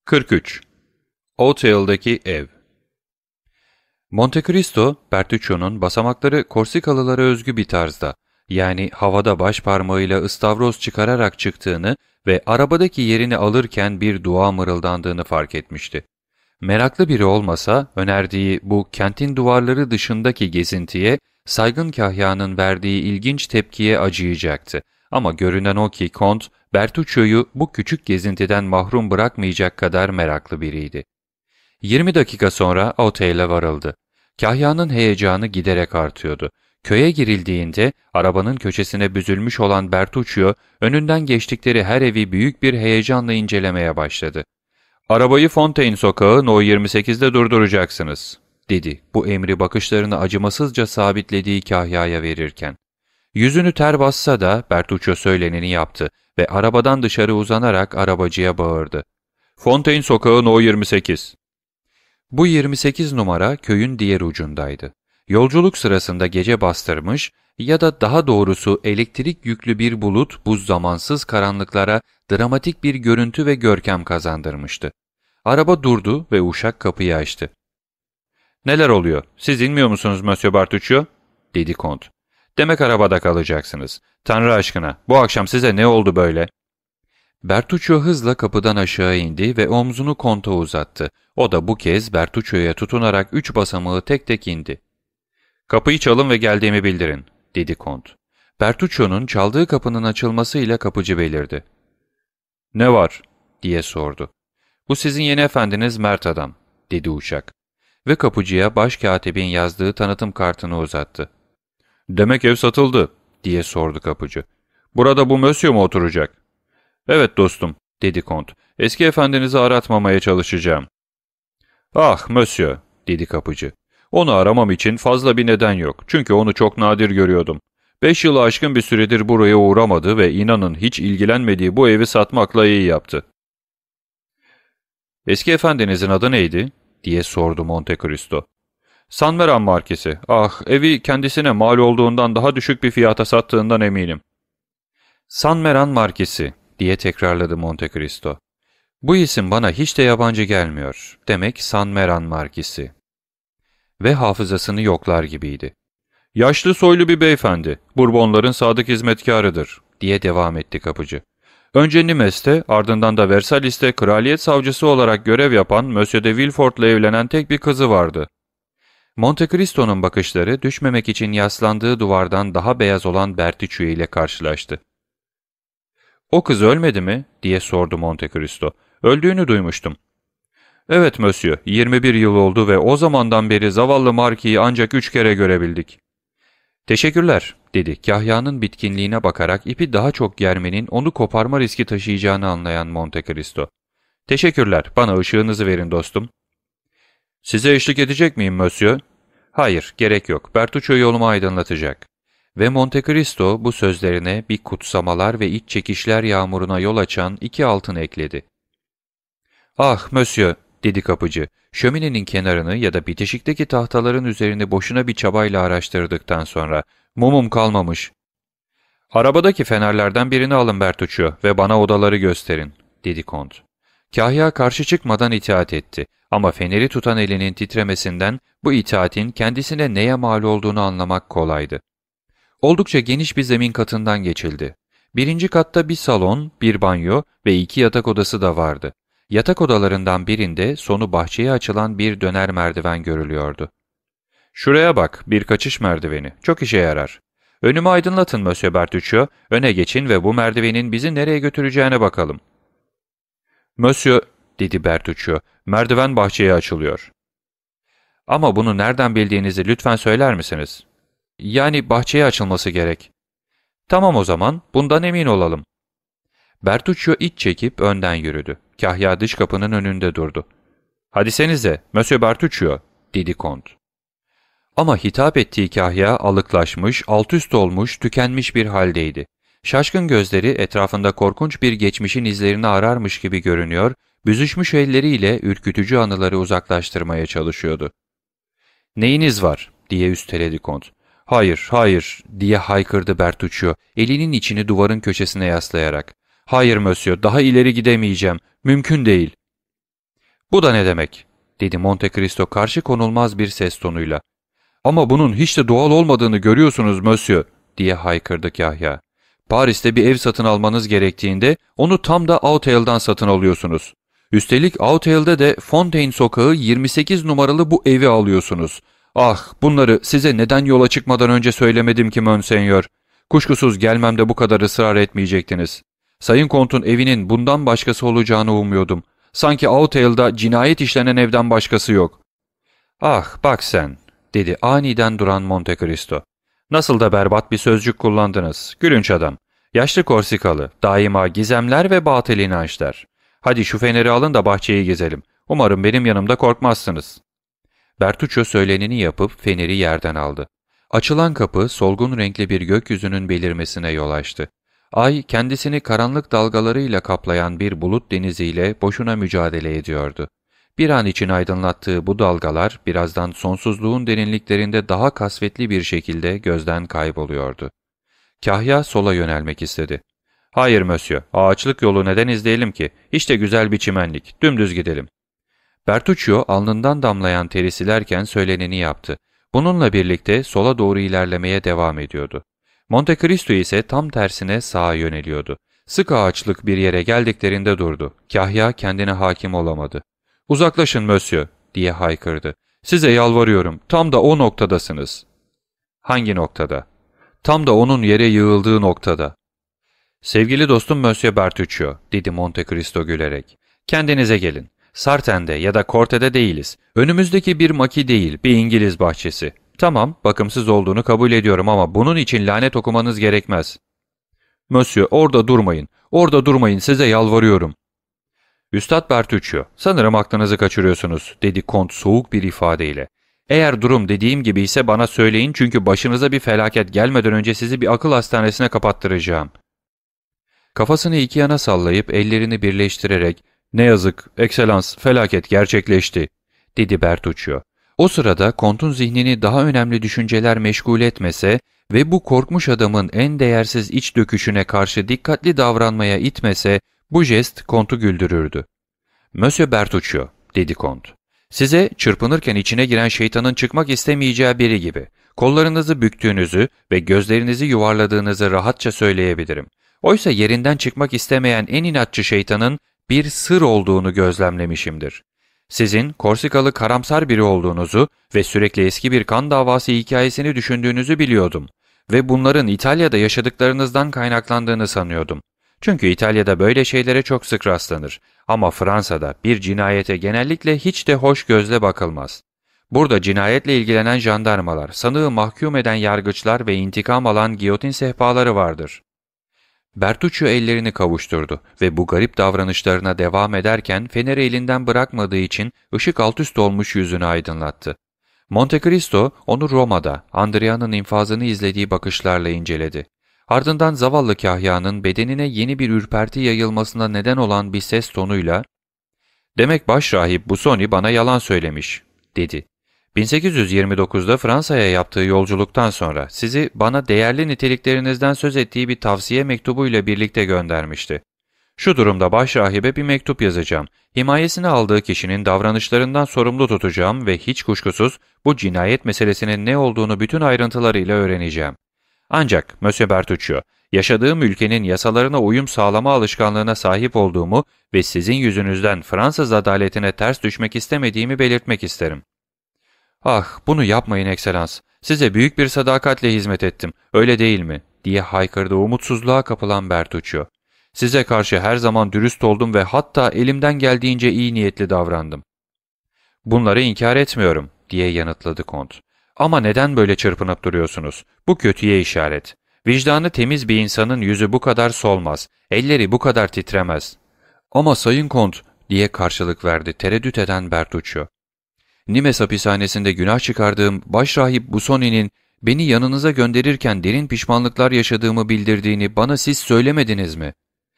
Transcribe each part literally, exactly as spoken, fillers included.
kırk üç. Old Hill'deki ev. Monte Cristo, Bertuccio'nun basamakları Korsikalılara özgü bir tarzda, yani havada baş parmağıyla ıstavroz çıkararak çıktığını ve arabadaki yerini alırken bir dua mırıldandığını fark etmişti. Meraklı biri olmasa, önerdiği bu kentin duvarları dışındaki gezintiye, saygın kahyanın verdiği ilginç tepkiye acıyacaktı. Ama görünen o ki Kont, Bertuccio'yu bu küçük gezintiden mahrum bırakmayacak kadar meraklı biriydi. yirmi dakika sonra otele varıldı. Kahyanın heyecanı giderek artıyordu. Köye girildiğinde arabanın köşesine büzülmüş olan Bertuccio, önünden geçtikleri her evi büyük bir heyecanla incelemeye başladı. ''Arabayı Fontaine Sokağı No yirmi sekizde durduracaksınız.'' dedi, bu emri bakışlarını acımasızca sabitlediği kahyaya verirken. Yüzünü ter bassa da Bertuccio söyleneni yaptı ve arabadan dışarı uzanarak arabacıya bağırdı. ''Fontaine Sokağı No yirmi sekiz.'' Bu yirmi sekiz numara köyün diğer ucundaydı. Yolculuk sırasında gece bastırmış ya da daha doğrusu elektrik yüklü bir bulut bu zamansız karanlıklara dramatik bir görüntü ve görkem kazandırmıştı. Araba durdu ve uşak kapıyı açtı. ''Neler oluyor? Siz inmiyor musunuz Monsieur Bertuccio?'' dedi Kont. ''Demek arabada kalacaksınız. Tanrı aşkına, bu akşam size ne oldu böyle?'' Bertuccio hızla kapıdan aşağı indi ve omzunu Kont'a uzattı. O da bu kez Bertuccio'ya tutunarak üç basamağı tek tek indi. ''Kapıyı çalın ve geldiğimi bildirin.'' dedi Kont. Bertuccio'nun çaldığı kapının açılmasıyla kapıcı belirdi. ''Ne var?'' diye sordu. ''Bu sizin yeni efendiniz Mert adam.'' dedi uşak. Ve kapıcıya başkatibin yazdığı tanıtım kartını uzattı. ''Demek ev satıldı.'' diye sordu kapıcı. ''Burada bu Monsieur mu oturacak?'' ''Evet dostum.'' dedi Kont. ''Eski efendinizi aratmamaya çalışacağım.'' ''Ah Monsieur.'' dedi kapıcı. ''Onu aramam için fazla bir neden yok. Çünkü onu çok nadir görüyordum. Beş yılı aşkın bir süredir buraya uğramadı ve inanın hiç ilgilenmediği bu evi satmakla iyi yaptı.'' ''Eski efendinizin adı neydi?'' diye sordu Monte Cristo. ''San Meran Markisi. Ah, evi kendisine mal olduğundan daha düşük bir fiyata sattığından eminim.'' ''San Meran Markisi.'' diye tekrarladı Monte Cristo. ''Bu isim bana hiç de yabancı gelmiyor. Demek San Meran Markisi.'' Ve hafızasını yoklar gibiydi. ''Yaşlı soylu bir beyefendi, Bourbonların sadık hizmetkarıdır.'' diye devam etti kapıcı. ''Önce Nimes'te, ardından da Versalis'te kraliyet savcısı olarak görev yapan Monsieur de Villefort'la evlenen tek bir kızı vardı.'' Monte Cristo'nun bakışları düşmemek için yaslandığı duvardan daha beyaz olan Bertuccio ile karşılaştı. ''O kız ölmedi mi?'' diye sordu Monte Cristo. ''Öldüğünü duymuştum.'' ''Evet Monsieur, yirmi bir yıl oldu ve o zamandan beri zavallı Marki'yi ancak üç kere görebildik.'' ''Teşekkürler.'' dedi, kahyanın bitkinliğine bakarak ipi daha çok germenin onu koparma riski taşıyacağını anlayan Monte Cristo. ''Teşekkürler, bana ışığınızı verin dostum.'' ''Size eşlik edecek miyim Monsieur?'' ''Hayır, gerek yok. Bertuccio yolumu aydınlatacak.'' Ve Monte Cristo bu sözlerine bir kutsamalar ve iç çekişler yağmuruna yol açan iki altın ekledi. ''Ah Monsieur'' dedi kapıcı, şöminenin kenarını ya da bitişikteki tahtaların üzerini boşuna bir çabayla araştırdıktan sonra, ''Mumum kalmamış.'' ''Arabadaki fenerlerden birini alın Bertuccio ve bana odaları gösterin.'' dedi Kont. Kahya karşı çıkmadan itaat etti ama feneri tutan elinin titremesinden bu itaatin kendisine neye mal olduğunu anlamak kolaydı. Oldukça geniş bir zemin katından geçildi. Birinci katta bir salon, bir banyo ve iki yatak odası da vardı. Yatak odalarından birinde sonu bahçeye açılan bir döner merdiven görülüyordu. ''Şuraya bak, bir kaçış merdiveni. Çok işe yarar. Önümü aydınlatın Monsieur Bertuccio, öne geçin ve bu merdivenin bizi nereye götüreceğine bakalım.'' ''Monsieur'' dedi Bertuccio, ''merdiven bahçeye açılıyor.'' ''Ama bunu nereden bildiğinizi lütfen söyler misiniz?'' ''Yani bahçeye açılması gerek.'' ''Tamam o zaman, bundan emin olalım.'' Bertuccio iç çekip önden yürüdü. Kahya dış kapının önünde durdu. ''Hadi senize, Monsieur Bertuccio'' dedi Kont. Ama hitap ettiği kahya alıklaşmış, altüst olmuş, tükenmiş bir haldeydi. Şaşkın gözleri etrafında korkunç bir geçmişin izlerini ararmış gibi görünüyor, büzüşmüş elleriyle ürkütücü anıları uzaklaştırmaya çalışıyordu. ''Neyiniz var?'' diye üsteledi Kont. ''Hayır, hayır'' diye haykırdı Bertuccio, elinin içini duvarın köşesine yaslayarak. ''Hayır Monsieur, daha ileri gidemeyeceğim. Mümkün değil.'' ''Bu da ne demek?'' dedi Monte Cristo karşı konulmaz bir ses tonuyla. ''Ama bunun hiç de doğal olmadığını görüyorsunuz Monsieur'' diye haykırdı Kahya. ''Paris'te bir ev satın almanız gerektiğinde onu tam da Auteuil'dan satın alıyorsunuz. Üstelik Auteuil'de de Fontaine Sokağı yirmi sekiz numaralı bu evi alıyorsunuz. Ah, bunları size neden yola çıkmadan önce söylemedim ki Monseigneur. Kuşkusuz gelmemde bu kadar ısrar etmeyecektiniz. Sayın Kont'un evinin bundan başkası olacağını umuyordum. Sanki Auteuil'da cinayet işlenen evden başkası yok.'' ''Ah, bak sen'' dedi aniden duran Monte Cristo. ''Nasıl da berbat bir sözcük kullandınız. Gülünç adam. Yaşlı Korsikalı, daima gizemler ve batıl inançlar. Hadi şu feneri alın da bahçeyi gezelim. Umarım benim yanımda korkmazsınız.'' Bertuccio söyleneni yapıp feneri yerden aldı. Açılan kapı solgun renkli bir gökyüzünün belirmesine yol açtı. Ay kendisini karanlık dalgalarıyla kaplayan bir bulut deniziyle boşuna mücadele ediyordu. Bir an için aydınlattığı bu dalgalar birazdan sonsuzluğun derinliklerinde daha kasvetli bir şekilde gözden kayboluyordu. Kahya sola yönelmek istedi. ''Hayır Monsieur, ağaçlık yolu neden izleyelim ki? İşte güzel bir çimenlik, dümdüz gidelim.'' Bertuccio alnından damlayan teri silerken söyleneni yaptı. Bununla birlikte sola doğru ilerlemeye devam ediyordu. Monte Cristo ise tam tersine sağa yöneliyordu. Sık ağaçlık bir yere geldiklerinde durdu. Kahya kendine hakim olamadı. ''Uzaklaşın Monsieur'' diye haykırdı. ''Size yalvarıyorum, tam da o noktadasınız.'' ''Hangi noktada?'' ''Tam da onun yere yığıldığı noktada.'' ''Sevgili dostum Monsieur Bertuccio'' dedi Monte Cristo gülerek. ''Kendinize gelin. Sarten'de ya da Corte'de değiliz. Önümüzdeki bir maki değil, bir İngiliz bahçesi. Tamam, bakımsız olduğunu kabul ediyorum ama bunun için lanet okumanız gerekmez.'' ''Monsieur, orada durmayın, orada durmayın, size yalvarıyorum.'' ''Üstad Bertuccio, sanırım aklınızı kaçırıyorsunuz'' dedi Kont soğuk bir ifadeyle. ''Eğer durum dediğim gibi ise bana söyleyin çünkü başınıza bir felaket gelmeden önce sizi bir akıl hastanesine kapattıracağım.'' Kafasını iki yana sallayıp ellerini birleştirerek ''Ne yazık, ekselans, felaket gerçekleşti'' dedi Bertuccio. O sırada Kont'un zihnini daha önemli düşünceler meşgul etmese ve bu korkmuş adamın en değersiz iç döküşüne karşı dikkatli davranmaya itmese, bu jest Kont'u güldürürdü. ''Monsieur Bertuccio'' dedi Kont. ''Size çırpınırken içine giren şeytanın çıkmak istemeyeceği biri gibi, kollarınızı büktüğünüzü ve gözlerinizi yuvarladığınızı rahatça söyleyebilirim. Oysa yerinden çıkmak istemeyen en inatçı şeytanın bir sır olduğunu gözlemlemişimdir. Sizin Korsikalı karamsar biri olduğunuzu ve sürekli eski bir kan davası hikayesini düşündüğünüzü biliyordum ve bunların İtalya'da yaşadıklarınızdan kaynaklandığını sanıyordum. Çünkü İtalya'da böyle şeylere çok sık rastlanır ama Fransa'da bir cinayete genellikle hiç de hoş gözle bakılmaz. Burada cinayetle ilgilenen jandarmalar, sanığı mahkum eden yargıçlar ve intikam alan giyotin sehpaları vardır.'' Bertuccio ellerini kavuşturdu ve bu garip davranışlarına devam ederken feneri elinden bırakmadığı için ışık altüst olmuş yüzünü aydınlattı. Monte Cristo onu Roma'da Andrea'nın infazını izlediği bakışlarla inceledi. Ardından zavallı Kahya'nın bedenine yeni bir ürperti yayılmasına neden olan bir ses tonuyla ''Demek başrahip Busoni bana yalan söylemiş'' dedi. bin sekiz yüz yirmi dokuzda Fransa'ya yaptığı yolculuktan sonra sizi bana değerli niteliklerinizden söz ettiği bir tavsiye mektubuyla birlikte göndermişti. Şu durumda başrahibe bir mektup yazacağım. Himayesine aldığı kişinin davranışlarından sorumlu tutacağım ve hiç kuşkusuz bu cinayet meselesinin ne olduğunu bütün ayrıntılarıyla öğreneceğim. Ancak Monsieur Bertuccio, yaşadığım ülkenin yasalarına uyum sağlama alışkanlığına sahip olduğumu ve sizin yüzünüzden Fransız adaletine ters düşmek istemediğimi belirtmek isterim. ''Ah, bunu yapmayın ekselans. Size büyük bir sadakatle hizmet ettim, öyle değil mi?'' diye haykırdı umutsuzluğa kapılan Bertuccio. ''Size karşı her zaman dürüst oldum ve hatta elimden geldiğince iyi niyetli davrandım.'' ''Bunları inkar etmiyorum.'' diye yanıtladı Kont. ''Ama neden böyle çırpınıp duruyorsunuz? Bu kötüye işaret. Vicdanı temiz bir insanın yüzü bu kadar solmaz, elleri bu kadar titremez.'' ''Ama Sayın Kont'' diye karşılık verdi tereddüt eden Bertuccio. ''Nimes hapishanesinde günah çıkardığım başrahip Busoni'nin beni yanınıza gönderirken derin pişmanlıklar yaşadığımı bildirdiğini bana siz söylemediniz mi?''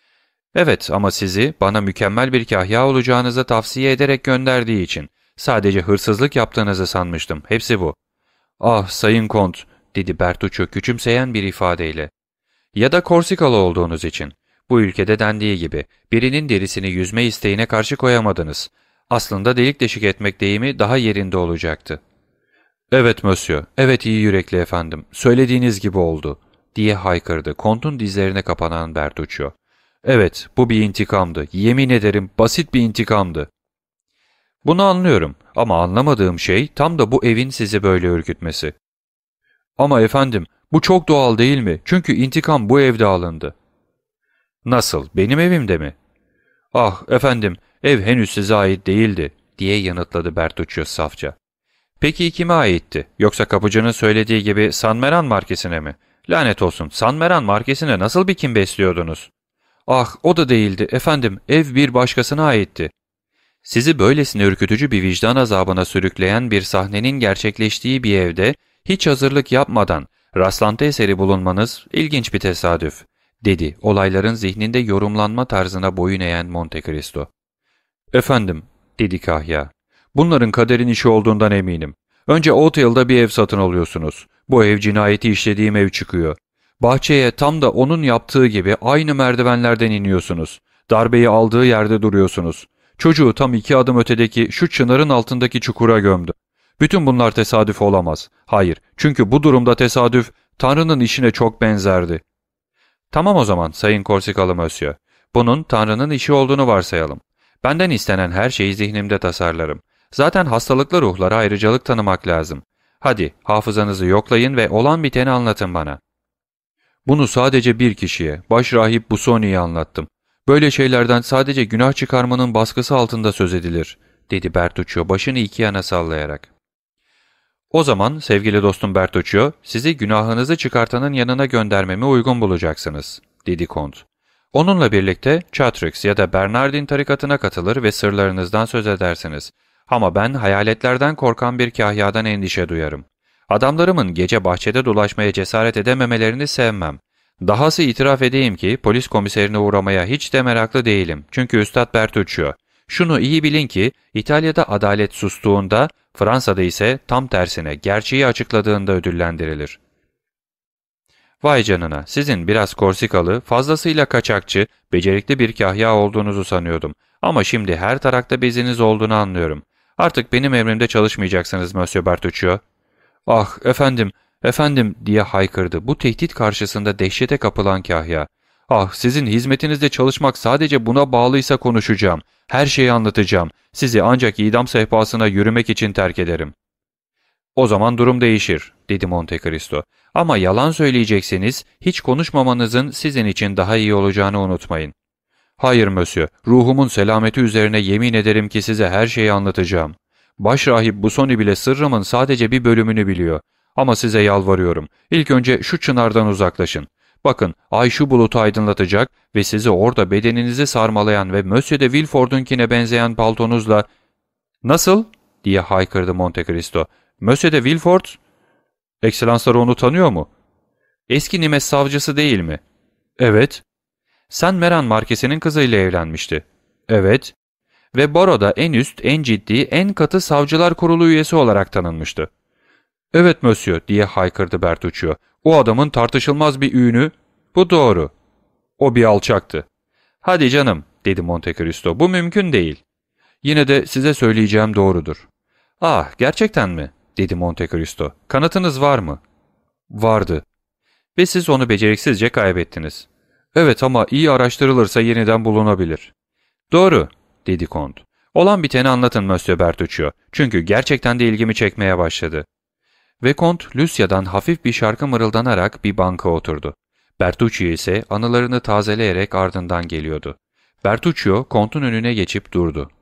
''Evet ama sizi bana mükemmel bir kahya olacağınızı tavsiye ederek gönderdiği için. Sadece hırsızlık yaptığınızı sanmıştım. Hepsi bu.'' ''Ah Sayın Kont'' dedi Bertuccio küçümseyen bir ifadeyle. ''Ya da Korsikalı olduğunuz için. Bu ülkede dendiği gibi birinin derisini yüzme isteğine karşı koyamadınız. Aslında delik deşik etmek deyimi daha yerinde olacaktı. ''Evet monsieur, evet iyi yürekli efendim, söylediğiniz gibi oldu.'' diye haykırdı kontun dizlerine kapanan Bertuccio. ''Evet, bu bir intikamdı, yemin ederim basit bir intikamdı.'' ''Bunu anlıyorum ama anlamadığım şey tam da bu evin sizi böyle ürkütmesi.'' ''Ama efendim, bu çok doğal değil mi? Çünkü intikam bu evde alındı.'' ''Nasıl, benim evimde mi?'' ''Ah efendim, ev henüz size ait değildi.'' diye yanıtladı Bertuccio safça. ''Peki kime aitti? Yoksa kapıcının söylediği gibi San Meran markesine mi? Lanet olsun, San Meran markesine nasıl bir kin besliyordunuz?'' ''Ah, o da değildi. Efendim, ev bir başkasına aitti.'' Sizi böylesine ürkütücü bir vicdan azabına sürükleyen bir sahnenin gerçekleştiği bir evde hiç hazırlık yapmadan rastlantı eseri bulunmanız ilginç bir tesadüf, dedi olayların zihninde yorumlanma tarzına boyun eğen Monte Cristo. ''Efendim'' dedi Kahya, ''bunların kaderin işi olduğundan eminim. Önce Oathill'da bir ev satın alıyorsunuz. Bu ev cinayeti işlediğim ev çıkıyor. Bahçeye tam da onun yaptığı gibi aynı merdivenlerden iniyorsunuz. Darbeyi aldığı yerde duruyorsunuz. Çocuğu tam iki adım ötedeki şu çınarın altındaki çukura gömdü. Bütün bunlar tesadüf olamaz. Hayır, çünkü bu durumda tesadüf Tanrı'nın işine çok benzerdi. Tamam o zaman Sayın Korsikalı Monsieur. Bunun Tanrı'nın işi olduğunu varsayalım. Benden istenen her şeyi zihnimde tasarlarım. Zaten hastalıklı ruhlara ayrıcalık tanımak lazım. Hadi hafızanızı yoklayın ve olan biteni anlatın bana. Bunu sadece bir kişiye, başrahip Busoni'ye anlattım. Böyle şeylerden sadece günah çıkarmanın baskısı altında söz edilir, dedi Bertuccio başını iki yana sallayarak. O zaman sevgili dostum Bertuccio, sizi günahınızı çıkartanın yanına göndermemi uygun bulacaksınız, dedi Kont. Onunla birlikte Chatrix ya da Bernardin tarikatına katılır ve sırlarınızdan söz edersiniz. Ama ben hayaletlerden korkan bir kahyadan endişe duyarım. Adamlarımın gece bahçede dolaşmaya cesaret edememelerini sevmem. Dahası itiraf edeyim ki polis komiserine uğramaya hiç de meraklı değilim. Çünkü Üstad Bertuccio, şunu iyi bilin ki İtalya'da adalet sustuğunda, Fransa'da ise tam tersine gerçeği açıkladığında ödüllendirilir. Vay canına, sizin biraz Korsikalı, fazlasıyla kaçakçı, becerikli bir kahya olduğunuzu sanıyordum. Ama şimdi her tarakta beziniz olduğunu anlıyorum. Artık benim emrimde çalışmayacaksınız Monsieur Bertuccio. ''Ah efendim, efendim'' diye haykırdı bu tehdit karşısında dehşete kapılan kahya. ''Ah sizin hizmetinizde çalışmak sadece buna bağlıysa konuşacağım. Her şeyi anlatacağım. Sizi ancak idam sehpasına yürümek için terk ederim.'' ''O zaman durum değişir'' dedi Monte Cristo. ''Ama yalan söyleyecekseniz hiç konuşmamanızın sizin için daha iyi olacağını unutmayın.'' ''Hayır monsieur, ruhumun selameti üzerine yemin ederim ki size her şeyi anlatacağım. Başrahip Busoni bile sırrımın sadece bir bölümünü biliyor. Ama size yalvarıyorum, ilk önce şu çınardan uzaklaşın. Bakın, ay şu bulutu aydınlatacak ve sizi orada bedeninizi sarmalayan ve Monsieur de Villefort'unkine benzeyen paltonuzla... ''Nasıl?'' diye haykırdı Monte Cristo. ''Monsieur de Villefort? Ekselansları onu tanıyor mu? Eski Nimes savcısı değil mi?'' ''Evet.'' ''San Meran markesinin kızıyla evlenmişti.'' ''Evet.'' ''Ve baroda en üst, en ciddi, en katı savcılar kurulu üyesi olarak tanınmıştı.'' ''Evet monsieur'' diye haykırdı Bertuccio. ''O adamın tartışılmaz bir ünü, bu doğru. O bir alçaktı.'' ''Hadi canım'' dedi Monte Cristo, ''bu mümkün değil.'' ''Yine de size söyleyeceğim doğrudur.'' ''Ah, gerçekten mi?'' dedi Monte Cristo. ''Kanıtınız var mı?'' ''Vardı.'' ''Ve siz onu beceriksizce kaybettiniz.'' ''Evet ama iyi araştırılırsa yeniden bulunabilir.'' ''Doğru'' dedi Kont. ''Olan biteni anlatın Monsieur Bertuccio. Çünkü gerçekten de ilgimi çekmeye başladı.'' Ve Kont, Lucia'dan hafif bir şarkı mırıldanarak bir banka oturdu. Bertuccio ise anılarını tazeleyerek ardından geliyordu. Bertuccio, Kont'un önüne geçip durdu.